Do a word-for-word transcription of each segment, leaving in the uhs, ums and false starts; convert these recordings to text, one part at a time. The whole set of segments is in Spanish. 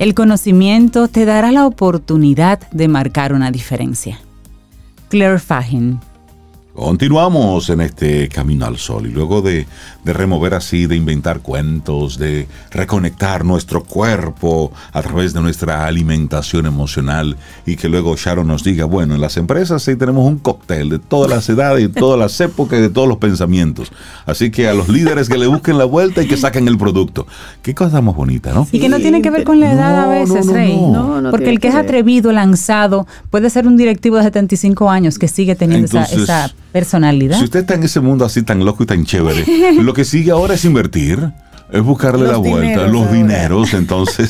El conocimiento te dará la oportunidad de marcar una diferencia. Claire Fahin. Continuamos en este Camino al Sol y luego de, de remover así, de inventar cuentos, de reconectar nuestro cuerpo a través de nuestra alimentación emocional y que luego Sharon nos diga, bueno, en las empresas sí tenemos un cóctel de todas las edades, de todas las épocas y de todos los pensamientos. Así que a los líderes que le busquen la vuelta y que saquen el producto. Qué cosa más bonita, ¿no? Y que no tiene que ver con la edad No, a veces, no, no, Rey. no. No, no Porque tiene el que es que ver. atrevido, lanzado, puede ser un directivo de setenta y cinco años que sigue teniendo Entonces, esa, esa personalidad. Si usted está en ese mundo así tan loco y tan chévere, lo que sigue ahora es invertir, es buscarle Los la vuelta, dineros los ahora. dineros. Entonces,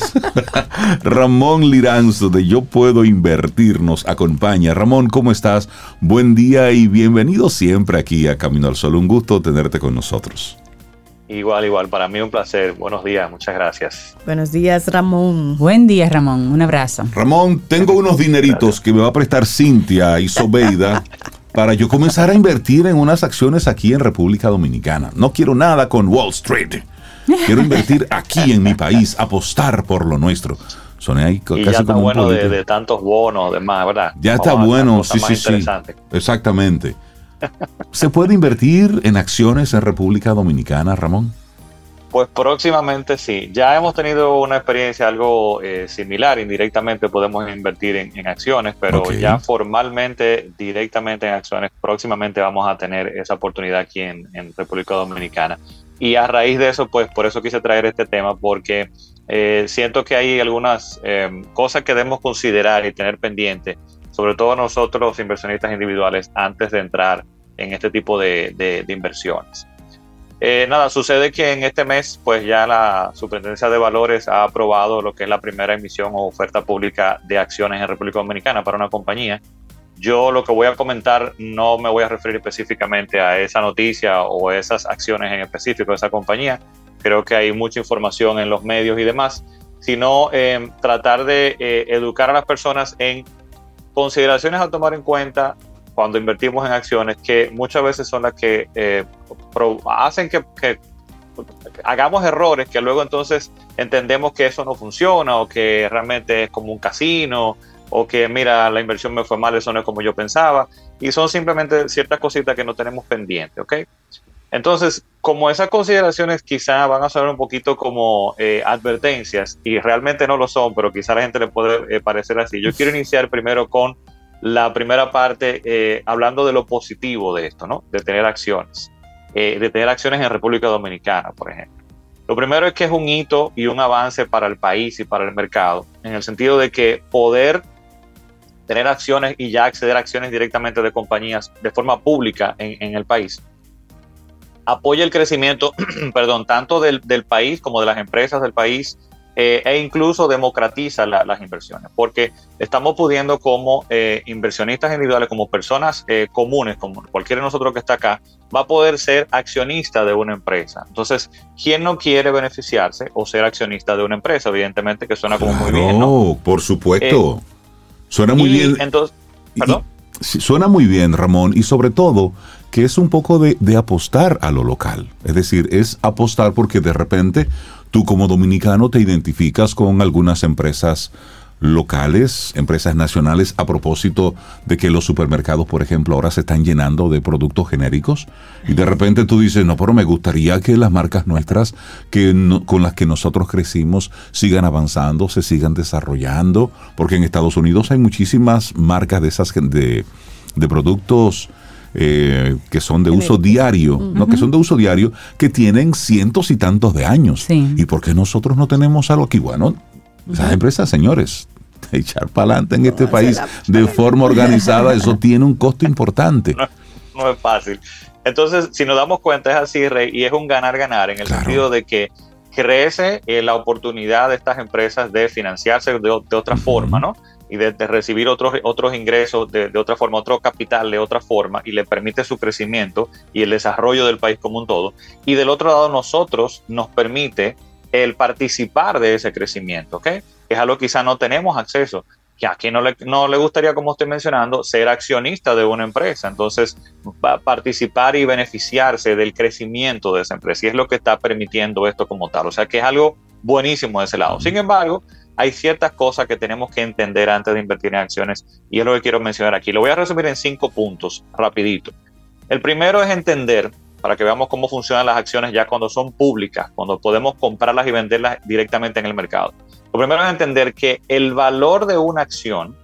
Ramón Liranzo de Yo Puedo Invertir nos acompaña. Ramón, ¿cómo estás? Buen día y bienvenido siempre aquí a Camino al Sol. Un gusto tenerte con nosotros. Igual, igual, para mí un placer. Buenos días, muchas gracias. Buenos días, Ramón. Buen día, Ramón. Un abrazo. Ramón, tengo unos dineritos que me va a prestar Cintia y Sobeida para yo comenzar a invertir en unas acciones aquí en República Dominicana. No quiero nada con Wall Street. Quiero invertir aquí en mi país, apostar por lo nuestro. Soné ahí Y casi ya está como un bueno de, político. de tantos bonos, demás, ¿verdad? Ya está Vamos a bueno, cosas sí, más sí, sí. interesantes. Exactamente. ¿Se puede invertir en acciones en República Dominicana, Ramón? Pues próximamente sí. Ya hemos tenido una experiencia algo eh, similar. Indirectamente podemos invertir en, en acciones, pero Ok. ya formalmente, directamente en acciones, próximamente vamos a tener esa oportunidad aquí en, en República Dominicana. Y a raíz de eso, pues por eso quise traer este tema, porque eh, siento que hay algunas eh, cosas que debemos considerar y tener pendiente, sobre todo nosotros los inversionistas individuales, antes de entrar en este tipo de, de, de inversiones. Eh, nada, sucede que en este mes, pues ya la Superintendencia de Valores ha aprobado lo que es la primera emisión o oferta pública de acciones en República Dominicana para una compañía. Yo lo que voy a comentar no me voy a referir específicamente a esa noticia o esas acciones en específico de esa compañía. Creo que hay mucha información en los medios y demás, sino eh, tratar de eh, educar a las personas en consideraciones a tomar en cuenta cuando invertimos en acciones, que muchas veces son las que eh, pro, hacen que, que hagamos errores, que luego entonces entendemos que eso no funciona o que realmente es como un casino o que mira, la inversión me fue mal, eso no es como yo pensaba, y son simplemente ciertas cositas que no tenemos pendiente, ¿ok? Entonces, como esas consideraciones quizá van a sonar un poquito como eh, advertencias, y realmente no lo son, pero quizá a la gente le puede eh, parecer así. Yo quiero iniciar primero con la primera parte, eh, hablando de lo positivo de esto, ¿no? De tener acciones, eh, de tener acciones en República Dominicana, por ejemplo. Lo primero es que es un hito y un avance para el país y para el mercado, en el sentido de que poder tener acciones y ya acceder a acciones directamente de compañías de forma pública en, en el país apoya el crecimiento, perdón, tanto del, del país como de las empresas del país, eh, e incluso democratiza la, las inversiones, porque estamos pudiendo como eh, inversionistas individuales, como personas eh, comunes, como cualquiera de nosotros que está acá, va a poder ser accionista de una empresa. Entonces, ¿quién no quiere beneficiarse o ser accionista de una empresa? Evidentemente que suena como Claro, muy bien, ¿no? por supuesto. Eh, suena muy y bien. Entonces, ¿perdón? Y, sí, suena muy bien, Ramón, y sobre todo que es un poco de, de apostar a lo local. Es decir, es apostar porque de repente tú como dominicano te identificas con algunas empresas locales, empresas nacionales, a propósito de que los supermercados, por ejemplo, ahora se están llenando de productos genéricos, y de repente tú dices, no, pero me gustaría que las marcas nuestras, que no, con las que nosotros crecimos, sigan avanzando, se sigan desarrollando, porque en Estados Unidos hay muchísimas marcas de esas de, de productos Eh, que son de uso diario, uh-huh. ¿no? que son de uso diario, que tienen cientos y tantos de años. Sí. ¿Y por qué nosotros no tenemos algo aquí? Bueno, uh-huh. esas empresas, señores, echar para adelante en no, este país de forma organizada, eso tiene un costo importante. No, no es fácil. Entonces, si nos damos cuenta, es así, Rey, y es un ganar-ganar, en el claro. sentido de que crece eh, la oportunidad de estas empresas de financiarse de, de otra uh-huh. forma, ¿no? Y de, de recibir otros, otros ingresos de, de otra forma, otro capital de otra forma, y le permite su crecimiento y el desarrollo del país como un todo. Y del otro lado, nosotros nos permite el participar de ese crecimiento, ¿ok? Es algo que quizá no tenemos acceso, que a quien no le, no le gustaría, como estoy mencionando, ser accionista de una empresa. Entonces, va a participar y beneficiarse del crecimiento de esa empresa, y es lo que está permitiendo esto como tal. O sea, que es algo buenísimo de ese lado. Sin embargo, hay ciertas cosas que tenemos que entender antes de invertir en acciones y es lo que quiero mencionar aquí. Lo voy a resumir en cinco puntos, rapidito. El primero es entender, para que veamos cómo funcionan las acciones ya cuando son públicas, cuando podemos comprarlas y venderlas directamente en el mercado. Lo primero es entender que el valor de una acción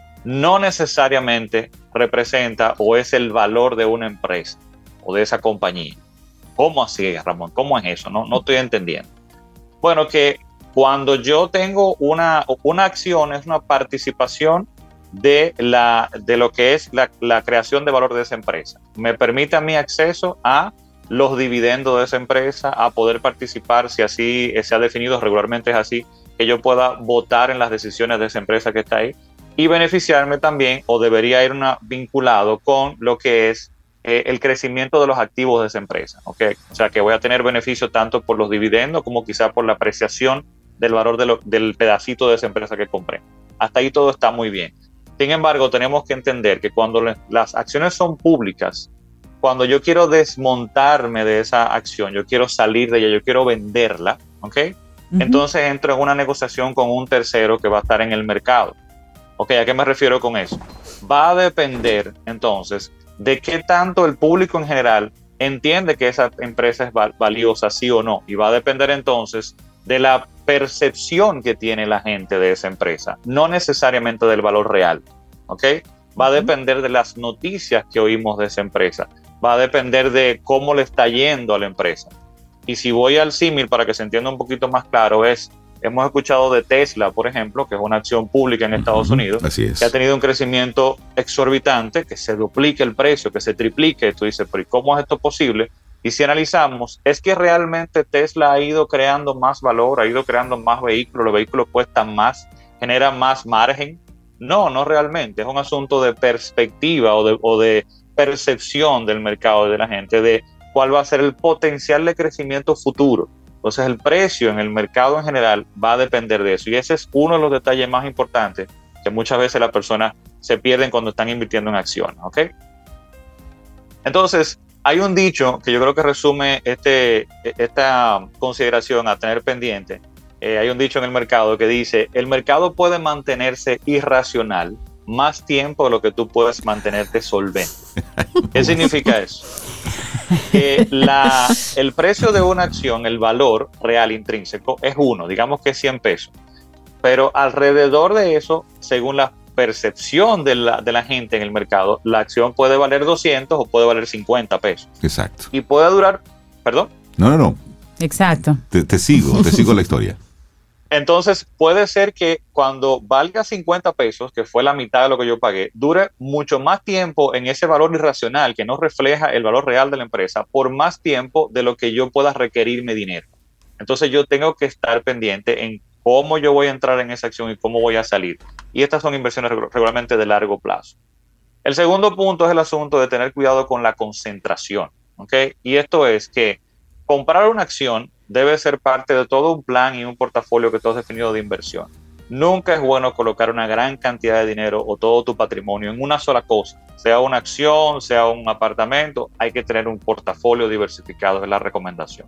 no necesariamente representa o es el valor de una empresa o de esa compañía. ¿Cómo así, Ramón? ¿Cómo es eso? No, no estoy entendiendo. Bueno, que cuando yo tengo una, una acción es una participación de, la, de lo que es la, la creación de valor de esa empresa. Me permite a mí acceso a los dividendos de esa empresa, a poder participar, si así se ha definido, regularmente es así, que yo pueda votar en las decisiones de esa empresa que está ahí y beneficiarme también, o debería ir una, vinculado con lo que es eh, el crecimiento de los activos de esa empresa. ¿Okay? O sea, que voy a tener beneficio tanto por los dividendos como quizá por la apreciación del valor de lo, del pedacito de esa empresa que compré. Hasta ahí todo está muy bien. Sin embargo, tenemos que entender que cuando le, las acciones son públicas, cuando yo quiero desmontarme de esa acción, yo quiero salir de ella, yo quiero venderla, ¿ok? Uh-huh. Entonces entro en una negociación con un tercero que va a estar en el mercado. ¿Ok? ¿A qué me refiero con eso? Va a depender, entonces, de qué tanto el público en general entiende que esa empresa es valiosa, sí o no. Y va a depender, entonces, de la percepción que tiene la gente de esa empresa, no necesariamente del valor real. ¿Ok? Va a depender de las noticias que oímos de esa empresa. Va a depender de cómo le está yendo a la empresa. Y si voy al símil, para que se entienda un poquito más claro, es... Hemos escuchado de Tesla, por ejemplo, que es una acción pública en Estados Unidos, Así es. que ha tenido un crecimiento exorbitante, que se duplique el precio, que se triplique. Tú dices, pero ¿y cómo es esto posible? Y si analizamos, es que realmente Tesla ha ido creando más valor, ha ido creando más vehículos, los vehículos cuestan más, generan más margen. No, no realmente. Es un asunto de perspectiva o de, o de percepción del mercado de la gente, de cuál va a ser el potencial de crecimiento futuro. Entonces el precio en el mercado en general va a depender de eso. Y ese es uno de los detalles más importantes que muchas veces las personas se pierden cuando están invirtiendo en acciones. ¿Ok? Entonces, hay un dicho que yo creo que resume este, esta consideración a tener pendiente. Eh, hay un dicho en el mercado que dice, el mercado puede mantenerse irracional más tiempo de lo que tú puedes mantenerte solvente. ¿Qué significa eso? Que la, el precio de una acción, el valor real intrínseco, es uno, digamos que es cien pesos. Pero alrededor de eso, según la percepción de la, de la gente en el mercado, la acción puede valer doscientos o puede valer cincuenta pesos. Exacto. Y puede durar, ¿perdón? No, no, no. Exacto. Te, te sigo, te sigo la historia. Entonces, puede ser que cuando valga cincuenta pesos, que fue la mitad de lo que yo pagué, dure mucho más tiempo en ese valor irracional que no refleja el valor real de la empresa, por más tiempo de lo que yo pueda requerirme dinero. Entonces, yo tengo que estar pendiente en cómo yo voy a entrar en esa acción y cómo voy a salir. Y estas son inversiones regularmente de largo plazo. El segundo punto es el asunto de tener cuidado con la concentración. ¿Ok? Y esto es que comprar una acción debe ser parte de todo un plan y un portafolio que tú has definido de inversión. Nunca es bueno colocar una gran cantidad de dinero o todo tu patrimonio en una sola cosa, sea una acción, sea un apartamento. Hay que tener un portafolio diversificado, es la recomendación.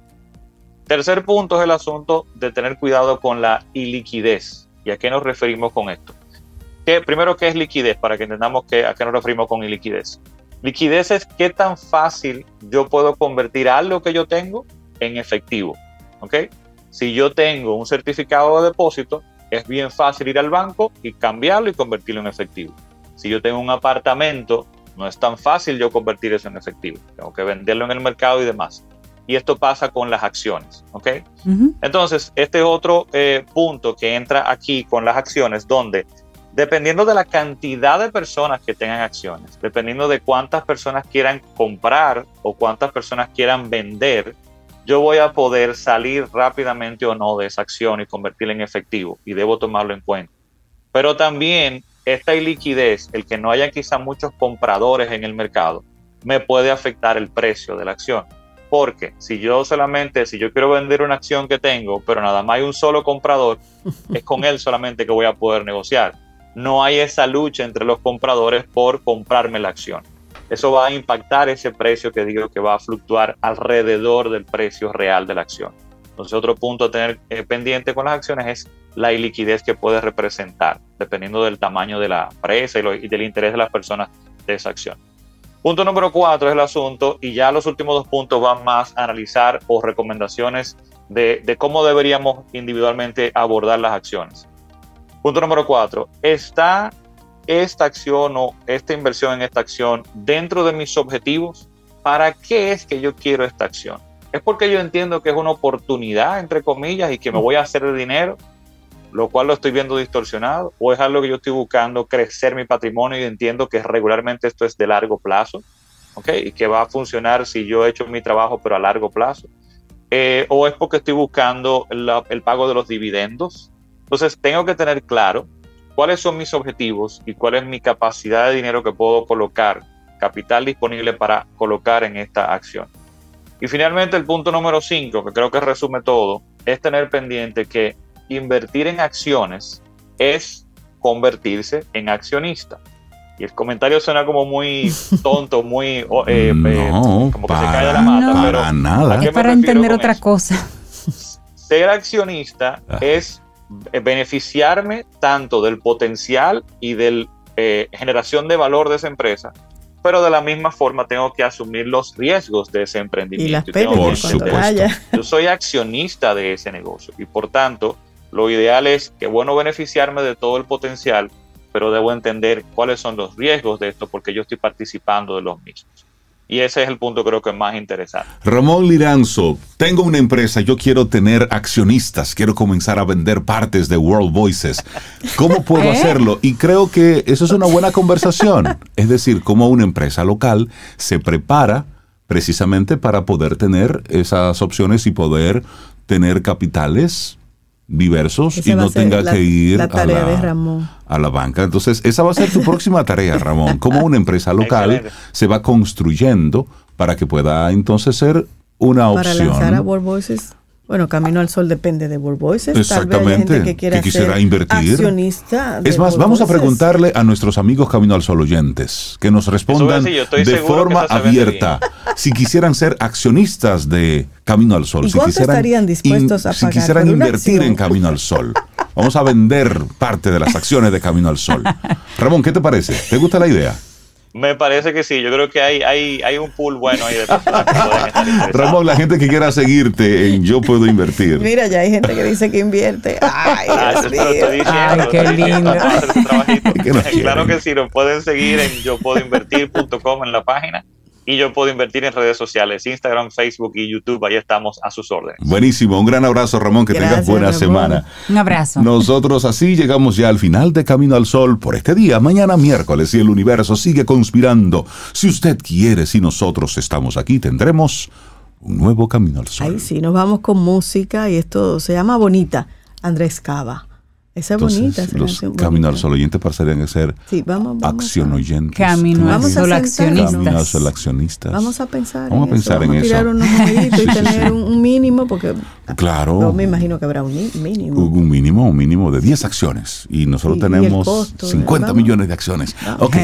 Tercer punto es el asunto de tener cuidado con la iliquidez. ¿Y a qué nos referimos con esto? ¿Qué, primero, ¿qué es liquidez? Para que entendamos qué, a qué nos referimos con iliquidez. Liquidez es qué tan fácil yo puedo convertir algo que yo tengo en efectivo. ¿Ok? Si yo tengo un certificado de depósito, es bien fácil ir al banco y cambiarlo y convertirlo en efectivo. Si yo tengo un apartamento, no es tan fácil yo convertir eso en efectivo. Tengo que venderlo en el mercado y demás. Y esto pasa con las acciones. ¿Ok? Uh-huh. Entonces, este es otro eh, punto que entra aquí con las acciones, donde dependiendo de la cantidad de personas que tengan acciones, dependiendo de cuántas personas quieran comprar o cuántas personas quieran vender, yo voy a poder salir rápidamente o no de esa acción y convertirla en efectivo, y debo tomarlo en cuenta. Pero también esta iliquidez, el que no haya quizá muchos compradores en el mercado, me puede afectar el precio de la acción. Porque si yo solamente, si yo quiero vender una acción que tengo, pero nada más hay un solo comprador, es con él solamente que voy a poder negociar. No hay esa lucha entre los compradores por comprarme la acción. Eso va a impactar ese precio que digo que va a fluctuar alrededor del precio real de la acción. Entonces, otro punto a tener eh, pendiente con las acciones es la iliquidez que puede representar, dependiendo del tamaño de la empresa y, lo, y del interés de las personas de esa acción. Punto número cuatro es el asunto, y ya los últimos dos puntos van más a analizar o recomendaciones de, de cómo deberíamos individualmente abordar las acciones. Punto número cuatro, ¿está esta acción o esta inversión en esta acción dentro de mis objetivos? ¿Para qué es que yo quiero esta acción? ¿Es porque yo entiendo que es una oportunidad, entre comillas, y que me voy a hacer de dinero, lo cual lo estoy viendo distorsionado? ¿O es algo que yo estoy buscando crecer mi patrimonio y entiendo que regularmente esto es de largo plazo, ¿okay? Y que va a funcionar si yo he hecho mi trabajo, pero a largo plazo? Eh, ¿O es porque estoy buscando la, el pago de los dividendos? Entonces, tengo que tener claro cuáles son mis objetivos y cuál es mi capacidad de dinero que puedo colocar, capital disponible para colocar en esta acción. Y finalmente, el punto número cinco, que creo que resume todo, es tener pendiente que invertir en acciones es convertirse en accionista. Y el comentario suena como muy tonto, muy eh, no, eh, como que se cae de la mata. no, pero para nada. Es para entender otra eso? cosa. Ser accionista Ah. es beneficiarme tanto del potencial y de eh, generación de valor de esa empresa, pero de la misma forma tengo que asumir los riesgos de ese emprendimiento. Y las Y tengo pérdidas que Por cuando supuesto. haya. yo soy accionista de ese negocio y por tanto lo ideal es que bueno beneficiarme de todo el potencial, pero debo entender cuáles son los riesgos de esto porque yo estoy participando de los mismos. Y ese es el punto creo que es más interesante. Ramón Liranzo, tengo una empresa, yo quiero tener accionistas, quiero comenzar a vender partes de World Voices. ¿Cómo puedo ¿Eh? hacerlo? Y creo que eso es una buena conversación. Es decir, cómo una empresa local se prepara precisamente para poder tener esas opciones y poder tener capitales diversos Esa y va no a ser tenga la- que ir la a, tarea la, de Ramón. a la banca. Entonces, esa va a ser tu próxima tarea, Ramón. Cómo una empresa local Excelente. se va construyendo para que pueda entonces ser una Para opción. lanzar a World Voices. Bueno, Camino al Sol depende de World Voices. Exactamente, Tal vez haya gente que, quiera que quisiera ser invertir. accionista de Es más, World vamos a Voices. preguntarle a nuestros amigos Camino al Sol oyentes que nos respondan Eso voy a decir, yo estoy de seguro forma que eso se vende abierta si quisieran ser accionistas de Camino al Sol. ¿Y si cuánto quisieran estarían dispuestos a si pagar quisieran por una invertir acción? en Camino al Sol. Vamos a vender parte de las acciones de Camino al Sol. Ramón, ¿qué te parece? ¿Te gusta la idea? Me parece que sí, yo creo que hay, hay, hay un pool bueno ahí de personas que pueden estar interesadas. Ramón, la gente que quiera seguirte en Yo Puedo Invertir. Mira, ya hay gente que dice que invierte. Ay, Ah, Dios eso te lo estoy mío. diciendo, Ay, lo qué estoy diciendo, lindo. vamos a hacer ese trabajito. ¿Qué nos Claro quieren? que sí, lo pueden seguir en yo puedo invertir punto com en la página y Yo Puedo Invertir en redes sociales, Instagram, Facebook y YouTube, ahí estamos a sus órdenes. Buenísimo, un gran abrazo, Ramón, que tengas Gracias, buena Ramón. semana. Un abrazo. Nosotros así llegamos ya al final de Camino al Sol por este día. Mañana miércoles, si el universo sigue conspirando, si usted quiere, si nosotros estamos aquí, tendremos un nuevo Camino al Sol. Ahí sí, nos vamos con música y esto se llama Bonita, Andrés Cava. Esa es Entonces, bonita. Esa los canción Camino al bonita. Sol oyentes pasarían a ser Sí, vamos, vamos acción a- oyentes. Camino al Vamos a Sol sentarnos. Camino al accionistas. Sol accionistas. Vamos a pensar Vamos a en pensar eso. en Vamos a eso. tirar unos numeritos Sí, y sí, tener sí. Un, un mínimo, porque Claro. yo me imagino que habrá un ni- mínimo. Un mínimo, un mínimo de diez acciones. Y nosotros Y- y el tenemos costo, cincuenta vamos. millones de acciones. Ah. Ok.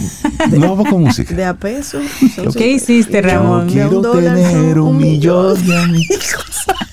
No vamos con música. De a peso. ¿Qué hiciste, Y de un- Ramón? de un Quiero dólar son tener un millón de amigos.